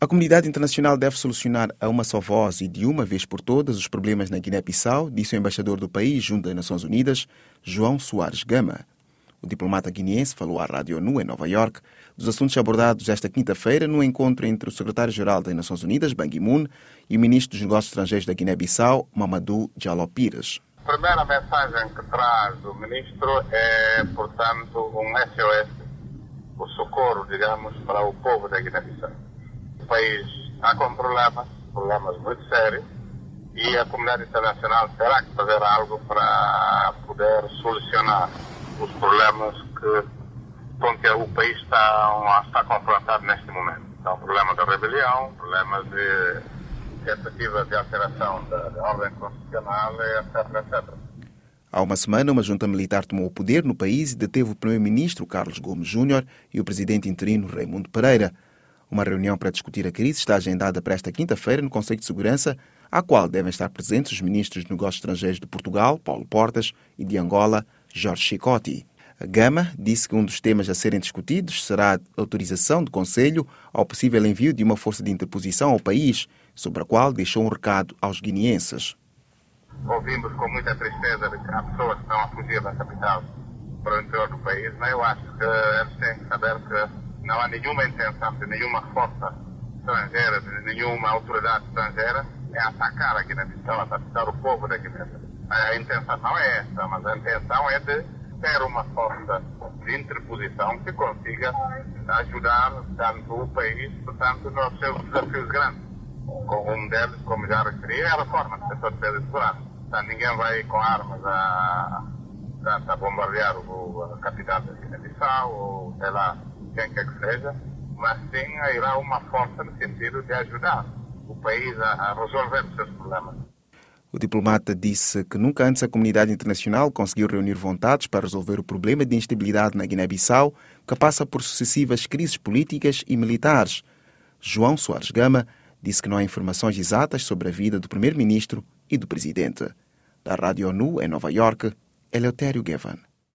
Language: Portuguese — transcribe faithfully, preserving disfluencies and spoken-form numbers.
A comunidade internacional deve solucionar a uma só voz e de uma vez por todas os problemas na Guiné-Bissau, disse o embaixador do país junto às Nações Unidas, João Soares Gama. O diplomata guineense falou à Rádio ONU em Nova Iorque dos assuntos abordados esta quinta-feira no encontro entre o secretário-geral das Nações Unidas, Ban Ki-moon, e o ministro dos Negócios Estrangeiros da Guiné-Bissau, Mamadou Diallo Pires. A primeira mensagem que traz o ministro é, portanto, um S O S, o socorro, digamos, para o povo da Guiné-Bissau. O país está com problemas, problemas muito sérios, e a comunidade internacional terá que fazer algo para poder solucionar os problemas que, com que o país está, está confrontado neste momento. Então, problema da rebelião, problemas de tentativa de alteração da, da ordem constitucional, etc, etcétera. Há uma semana, uma junta militar tomou o poder no país e deteve o primeiro-ministro Carlos Gomes Júnior e o presidente interino Raimundo Pereira. Uma reunião para discutir a crise está agendada para esta quinta-feira no Conselho de Segurança, à qual devem estar presentes os ministros de Negócios Estrangeiros de Portugal, Paulo Portas, e de Angola, Jorge Chicotti. A Gama disse que um dos temas a serem discutidos será a autorização do Conselho ao possível envio de uma força de interposição ao país, sobre a qual deixou um recado aos guineenses. Ouvimos com muita tristeza de que há pessoas que estão a fugir da capital para o interior do país, mas eu acho que eles têm que saber que não há nenhuma intenção de nenhuma força estrangeira, de nenhuma autoridade estrangeira, é atacar a Guiné-Bissau, atacar o povo da Guiné-Bissau. A intenção não é essa, mas a intenção é de ter uma força de interposição que consiga ajudar tanto o país, portanto, nos seus desafios grandes. Um deles, como já referi, é a reforma do setor de defesa e segurança. Portanto, ninguém vai com armas a, a bombardear o, a capital da Guiné-Bissau, ou sei lá, quem quer que seja, mas sim irá uma força no sentido de ajudar o país a, a resolver os seus problemas. O diplomata disse que nunca antes a comunidade internacional conseguiu reunir vontades para resolver o problema de instabilidade na Guiné-Bissau, que passa por sucessivas crises políticas e militares. João Soares Gama disse que não há informações exatas sobre a vida do primeiro-ministro e do presidente. Da Rádio ONU, em Nova Iorque, Eleutério Gavan.